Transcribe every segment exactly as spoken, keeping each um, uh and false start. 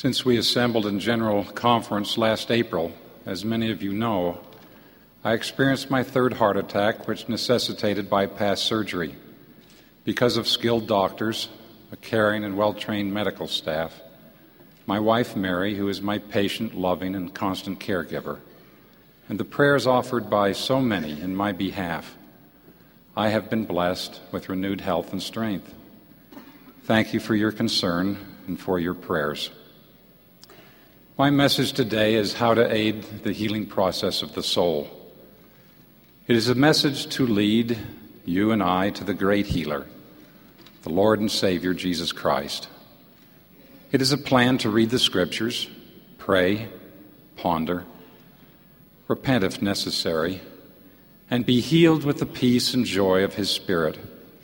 Since we assembled in General Conference last April, as many of you know, I experienced my third heart attack, which necessitated bypass surgery. Because of skilled doctors, a caring and well-trained medical staff, my wife Mary, who is my patient, loving, and constant caregiver, and the prayers offered by so many in my behalf, I have been blessed with renewed health and strength. Thank you for your concern and for your prayers. My message today is how to aid the healing process of the soul. It is a message to lead you and I to the great healer, the Lord and Savior Jesus Christ. It is a plan to read the Scriptures, pray, ponder, repent if necessary, and be healed with the peace and joy of His Spirit.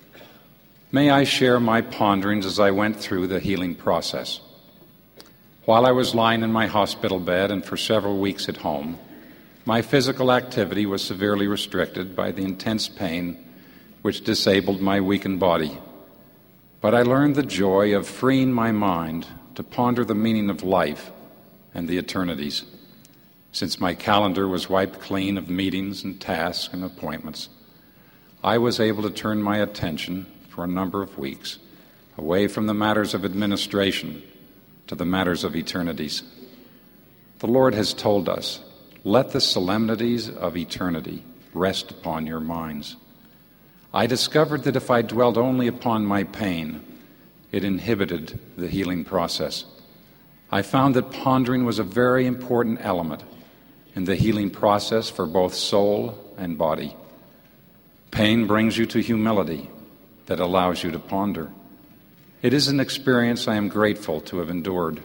May I share my ponderings as I went through the healing process. While I was lying in my hospital bed and for several weeks at home, my physical activity was severely restricted by the intense pain which disabled my weakened body. But I learned the joy of freeing my mind to ponder the meaning of life and the eternities. Since my calendar was wiped clean of meetings and tasks and appointments, I was able to turn my attention for a number of weeks away from the matters of administration to the matters of eternities. The Lord has told us, "Let the solemnities of eternity rest upon your minds." I discovered that if I dwelt only upon my pain, it inhibited the healing process. I found that pondering was a very important element in the healing process for both soul and body. Pain brings you to humility that allows you to ponder. It is an experience I am grateful to have endured.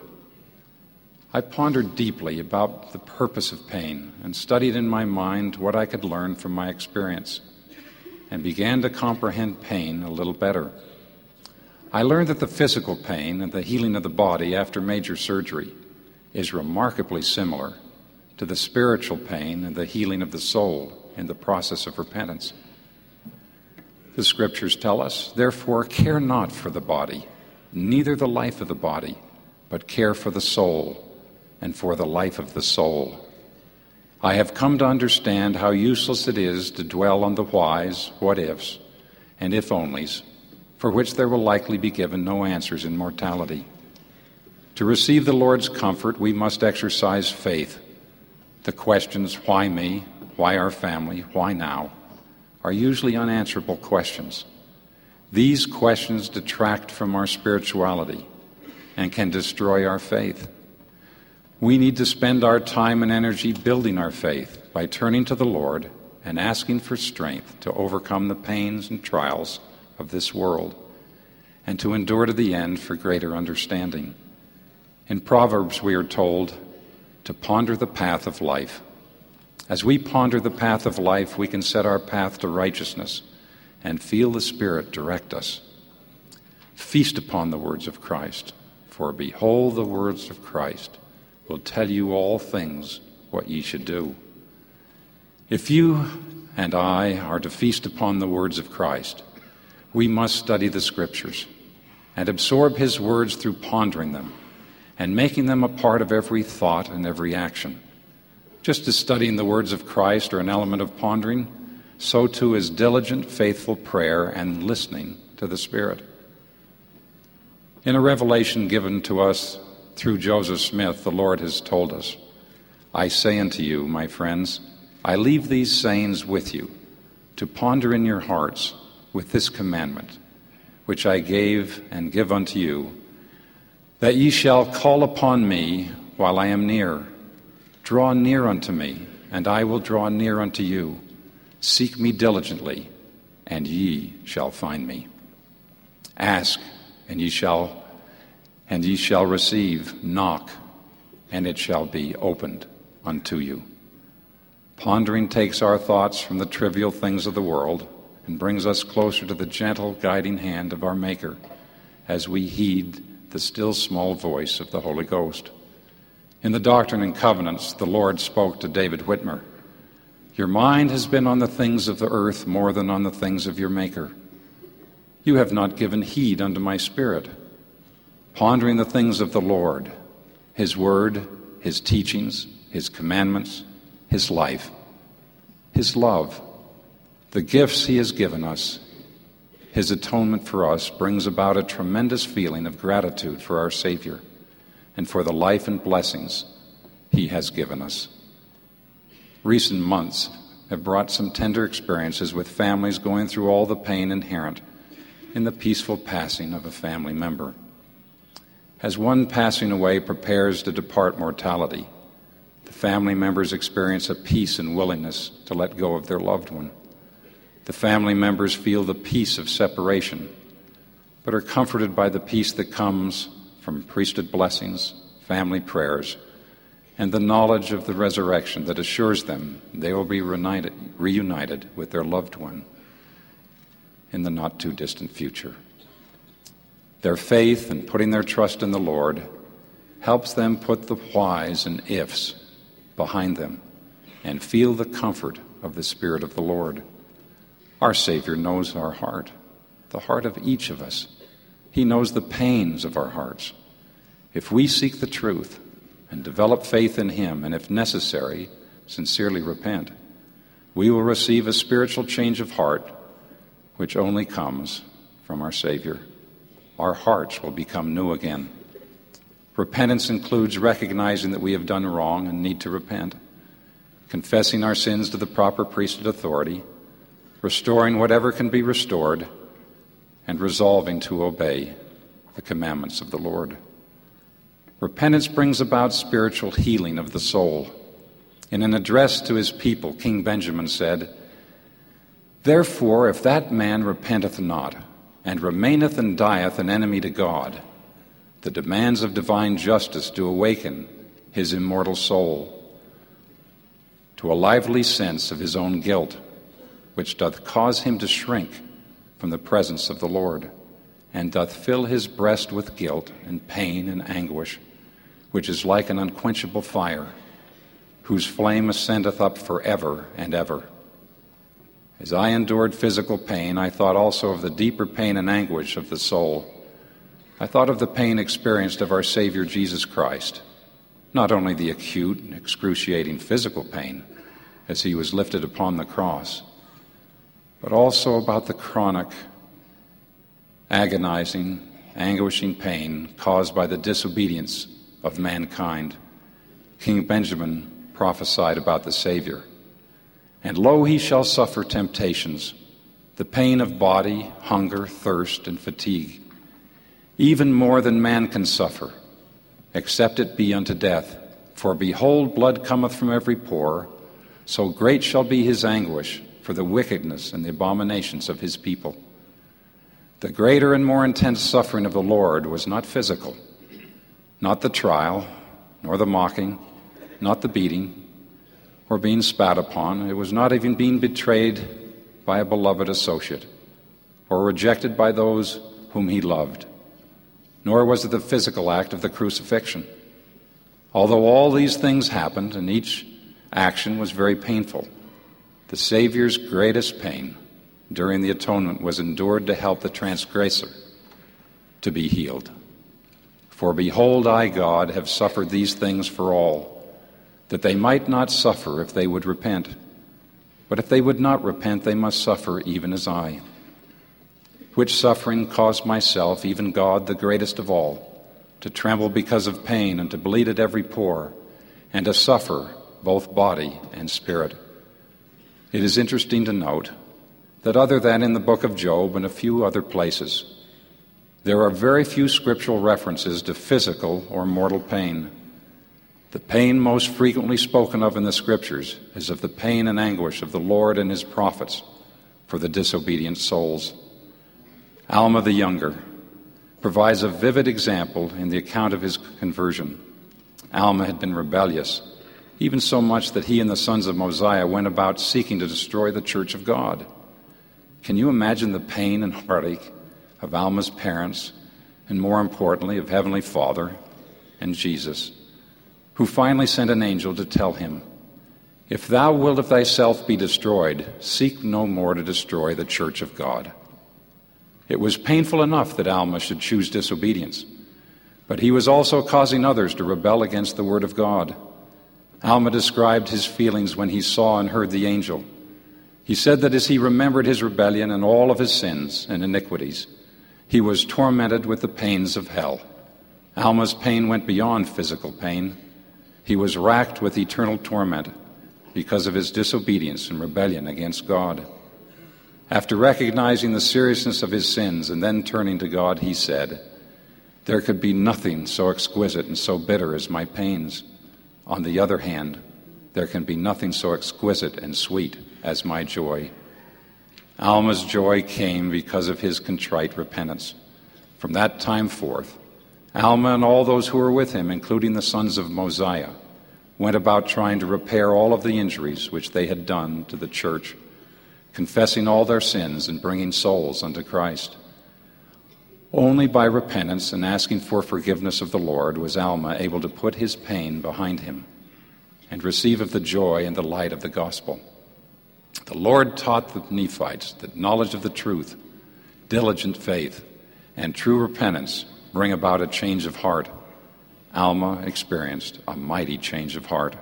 I pondered deeply about the purpose of pain and studied in my mind what I could learn from my experience, and began to comprehend pain a little better. I learned that the physical pain and the healing of the body after major surgery is remarkably similar to the spiritual pain and the healing of the soul in the process of repentance. The Scriptures tell us, "Therefore care not for the body, neither the life of the body, but care for the soul, and for the life of the soul. I have come to understand how useless it is to dwell on the whys, what-ifs, and if-onlys, for which there will likely be given no answers in mortality. To receive the Lord's comfort, we must exercise faith. The questions, why me, why our family, why now, are usually unanswerable questions. These questions detract from our spirituality and can destroy our faith. We need to spend our time and energy building our faith by turning to the Lord and asking for strength to overcome the pains and trials of this world and to endure to the end for greater understanding. In Proverbs we are told to ponder the path of life. As we ponder the path of life, we can set our path to righteousness and feel the Spirit direct us. Feast upon the words of Christ, for behold, the words of Christ will tell you all things what ye should do. If you and I are to feast upon the words of Christ, we must study the Scriptures and absorb His words through pondering them and making them a part of every thought and every action. Just as studying the words of Christ are an element of pondering, so too is diligent, faithful prayer and listening to the Spirit. In a revelation given to us through Joseph Smith, the Lord has told us, "I say unto you, my friends, I leave these sayings with you, to ponder in your hearts with this commandment, which I gave and give unto you, that ye shall call upon me while I am near. Draw near unto me, and I will draw near unto you. Seek me diligently, and ye shall find me. Ask, and ye shall, and ye shall receive. Knock, and it shall be opened unto you." Pondering takes our thoughts from the trivial things of the world and brings us closer to the gentle guiding hand of our Maker as we heed the still small voice of the Holy Ghost. In the Doctrine and Covenants, the Lord spoke to David Whitmer, "Your mind has been on the things of the earth more than on the things of your Maker. You have not given heed unto my Spirit. Pondering the things of the Lord, His word, His teachings, His commandments, His life, His love, the gifts He has given us, His atonement for us brings about a tremendous feeling of gratitude for our Savior and for the life and blessings He has given us. Recent months have brought some tender experiences with families going through all the pain inherent in the peaceful passing of a family member. As one passing away prepares to depart mortality, the family members experience a peace and willingness to let go of their loved one. The family members feel the peace of separation, but are comforted by the peace that comes from priesthood blessings, family prayers, and the knowledge of the resurrection that assures them they will be reunited, reunited with their loved one in the not-too-distant future. Their faith and putting their trust in the Lord helps them put the whys and ifs behind them and feel the comfort of the Spirit of the Lord. Our Savior knows our heart, the heart of each of us. He knows the pains of our hearts. If we seek the truth and develop faith in Him, and if necessary, sincerely repent, we will receive a spiritual change of heart which only comes from our Savior. Our hearts will become new again. Repentance includes recognizing that we have done wrong and need to repent, confessing our sins to the proper priesthood authority, restoring whatever can be restored, and resolving to obey the commandments of the Lord. Repentance brings about spiritual healing of the soul. In an address to his people, King Benjamin said, "Therefore, if that man repenteth not, and remaineth and dieth an enemy to God, the demands of divine justice do awaken his immortal soul to a lively sense of his own guilt, which doth cause him to shrink from the presence of the Lord, and doth fill his breast with guilt and pain and anguish, which is like an unquenchable fire, whose flame ascendeth up forever and ever. As I endured physical pain, I thought also of the deeper pain and anguish of the soul. I thought of the pain experienced of our Savior Jesus Christ, not only the acute and excruciating physical pain as he was lifted upon the cross, but also about the chronic, agonizing, anguishing pain caused by the disobedience of mankind. King Benjamin prophesied about the Savior. And lo, he shall suffer temptations, the pain of body, hunger, thirst, and fatigue, even more than man can suffer, except it be unto death. For behold, blood cometh from every pore, so great shall be his anguish for the wickedness and the abominations of his people. The greater and more intense suffering of the Lord was not physical, not the trial, nor the mocking, not the beating, or being spat upon. It was not even being betrayed by a beloved associate, or rejected by those whom he loved, nor was it the physical act of the crucifixion. Although all these things happened, and each action was very painful, the Savior's greatest pain during the atonement was endured to help the transgressor to be healed. For behold, I, God, have suffered these things for all, that they might not suffer if they would repent. But if they would not repent, they must suffer even as I. Which suffering caused myself, even God, the greatest of all, to tremble because of pain, and to bleed at every pore, and to suffer both body and spirit. It is interesting to note that other than in the book of Job and a few other places, there are very few scriptural references to physical or mortal pain. The pain most frequently spoken of in the Scriptures is of the pain and anguish of the Lord and his prophets for the disobedient souls. Alma the Younger provides a vivid example in the account of his conversion. Alma had been rebellious, even so much that he and the sons of Mosiah went about seeking to destroy the church of God. Can you imagine the pain and heartache of Alma's parents, and more importantly, of Heavenly Father and Jesus, who finally sent an angel to tell him, "If thou wilt of thyself be destroyed, seek no more to destroy the church of God." It was painful enough that Alma should choose disobedience, But he was also causing others to rebel against the word of God. Alma described his feelings when he saw and heard the angel. He said that as he remembered his rebellion and all of his sins and iniquities, he was tormented with the pains of hell. Alma's pain went beyond physical pain. He was racked with eternal torment because of his disobedience and rebellion against God. After recognizing the seriousness of his sins and then turning to God, he said, "There could be nothing so exquisite and so bitter as my pains. On the other hand, there can be nothing so exquisite and sweet as my joy." Alma's joy came because of his contrite repentance. From that time forth, Alma and all those who were with him, including the sons of Mosiah, went about trying to repair all of the injuries which they had done to the church, confessing all their sins and bringing souls unto Christ. Only by repentance and asking for forgiveness of the Lord was Alma able to put his pain behind him and receive of the joy and the light of the gospel. The Lord taught the Nephites that knowledge of the truth, diligent faith, and true repentance bring about a change of heart. Alma experienced a mighty change of heart.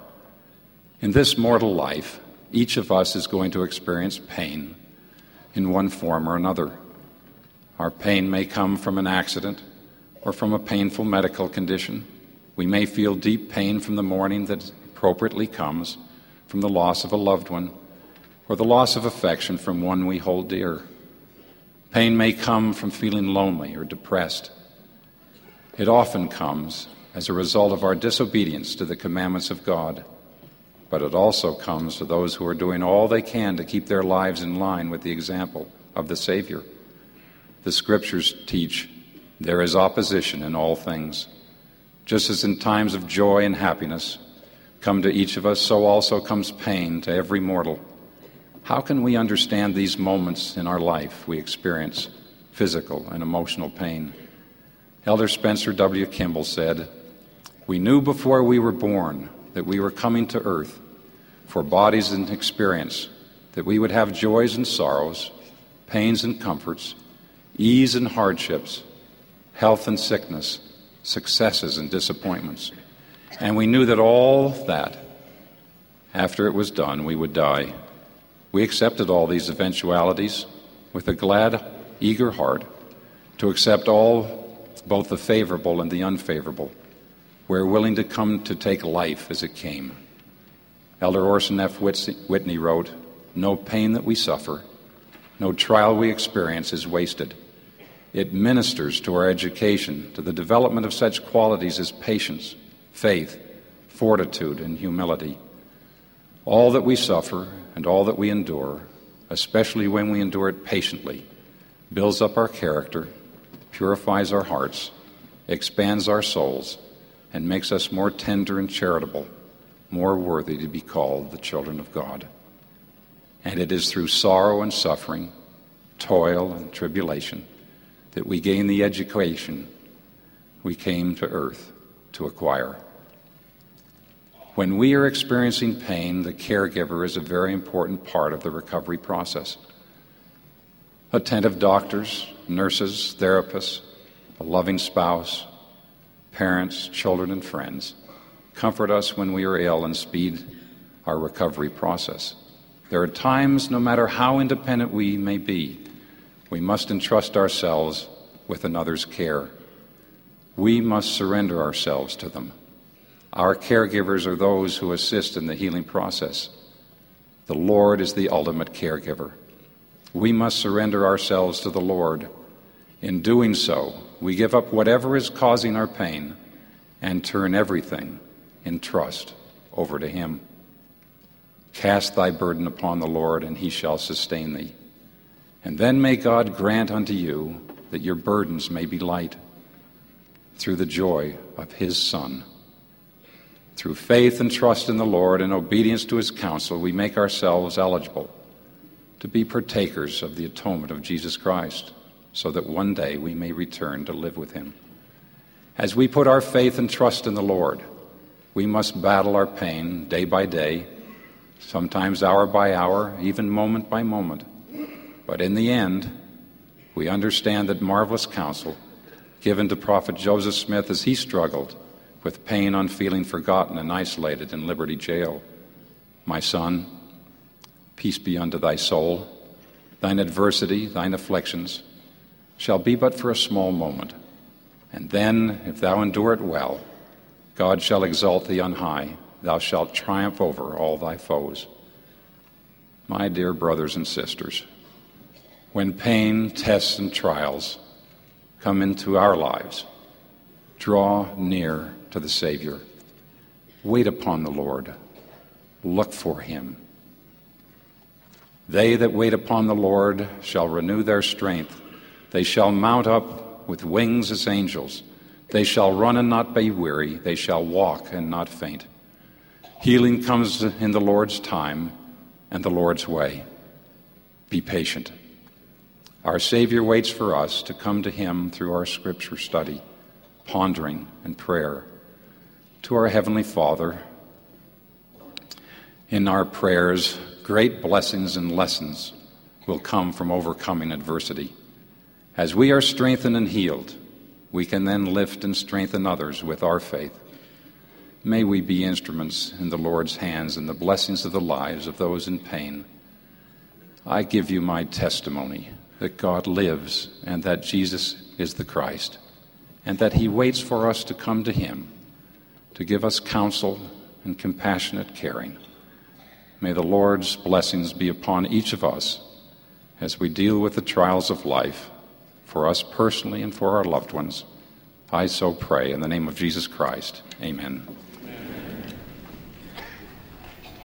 In this mortal life, each of us is going to experience pain in one form or another. Our pain may come from an accident or from a painful medical condition. We may feel deep pain from the mourning that appropriately comes from the loss of a loved one or the loss of affection from one we hold dear. Pain may come from feeling lonely or depressed. It often comes as a result of our disobedience to the commandments of God, but it also comes to those who are doing all they can to keep their lives in line with the example of the Savior. The Scriptures teach there is opposition in all things. Just as in times of joy and happiness come to each of us, so also comes pain to every mortal. How can we understand these moments in our life we experience physical and emotional pain? Elder Spencer W. Kimball said, "We knew before we were born that we were coming to earth for bodies and experience, that we would have joys and sorrows, pains and comforts, ease and hardships, health and sickness, successes and disappointments. And we knew that all that, after it was done, we would die. We accepted all these eventualities with a glad, eager heart to accept all, both the favorable and the unfavorable. We're willing to come to take life as it came." Elder Orson F. Whitney wrote, "No pain that we suffer, no trial we experience is wasted. It ministers to our education, to the development of such qualities as patience, faith, fortitude, and humility. All that we suffer and all that we endure, especially when we endure it patiently, builds up our character, purifies our hearts, expands our souls, and makes us more tender and charitable, more worthy to be called the children of God. And it is through sorrow and suffering, toil and tribulation, that we gain the education we came to earth to acquire." When we are experiencing pain, the caregiver is a very important part of the recovery process. Attentive doctors, nurses, therapists, a loving spouse, parents, children, and friends comfort us when we are ill and speed our recovery process. There are times, no matter how independent we may be, we must entrust ourselves with another's care. We must surrender ourselves to them. Our caregivers are those who assist in the healing process. The Lord is the ultimate caregiver. We must surrender ourselves to the Lord. In doing so, we give up whatever is causing our pain and turn everything in trust over to Him. Cast thy burden upon the Lord, and He shall sustain thee. And then may God grant unto you that your burdens may be light through the joy of His Son. Through faith and trust in the Lord and obedience to His counsel, we make ourselves eligible to be partakers of the atonement of Jesus Christ, so that one day we may return to live with Him. As we put our faith and trust in the Lord, we must battle our pain day by day, sometimes hour by hour, even moment by moment. But in the end, we understand that marvelous counsel given to Prophet Joseph Smith as he struggled with pain on feeling forgotten and isolated in Liberty Jail. My son, peace be unto thy soul. Thine adversity, thine afflictions, shall be but for a small moment. And then, if thou endure it well, God shall exalt thee on high. Thou shalt triumph over all thy foes. My dear brothers and sisters, when pain, tests, and trials come into our lives, draw near to the Savior. Wait upon the Lord. Look for him. They that wait upon the Lord shall renew their strength. They shall mount up with wings as angels. They shall run and not be weary. They shall walk and not faint. Healing comes in the Lord's time and the Lord's way. Be patient. Our Savior waits for us to come to him through our scripture study, pondering, and prayer. To our Heavenly Father, in our prayers, great blessings and lessons will come from overcoming adversity. As we are strengthened and healed, we can then lift and strengthen others with our faith. May we be instruments in the Lord's hands in the blessings of the lives of those in pain. I give you my testimony that God lives and that Jesus is the Christ, and that he waits for us to come to him to give us counsel and compassionate caring. May the Lord's blessings be upon each of us as we deal with the trials of life, for us personally and for our loved ones. I so pray in the name of Jesus Christ. Amen.